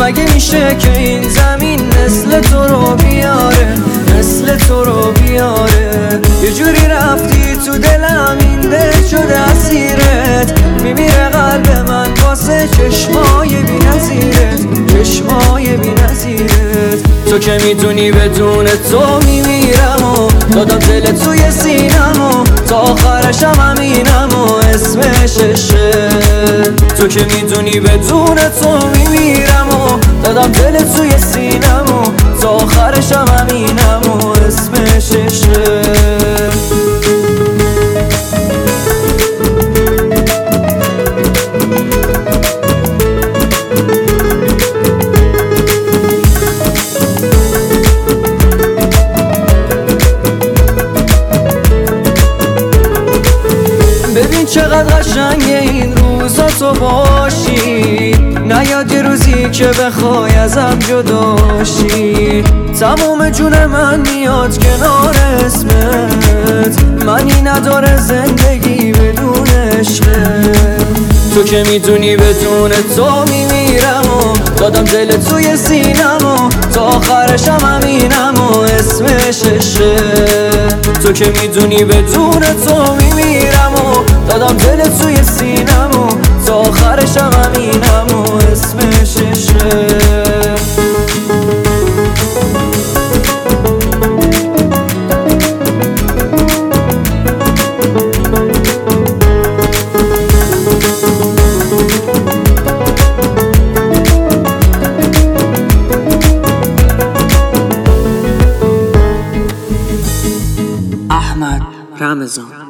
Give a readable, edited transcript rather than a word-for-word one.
مگه میشه که این زمین مثل تو رو بیاره، مثل تو رو بیاره؟ یه جوری رفتی تو دلم این دل شده اسیرت، میمیره قلب من واسه چشمای بی نظیرت، چشمای بی نظیرت. تو که میدونی بدون تو میمیرم و دادم دل توی سینم و تا آخرشم همینم و اسمش عشقه. تو که میدونی بدون تو میمیرم و دادم دل توی سینم و تا آخرشم همینم و اسمش عشقه. ببین چقدر قشنگه این روزا تو باشی، نیاد یه روزی که بخوای ازم جداشی. تمام جون من میاد کنار اسمت، معنی نداره زندگی بدون عشقت. تو که میدونی بدون تو میمیرم و دادم دل توی سینم و تا آخرشم همینم و اسمش عشقه. تو که میدونی بدون تو میمیرم و دادم دل توی سینم و تا آخرشم همینم و اسمش عشقه. احمد رمضان.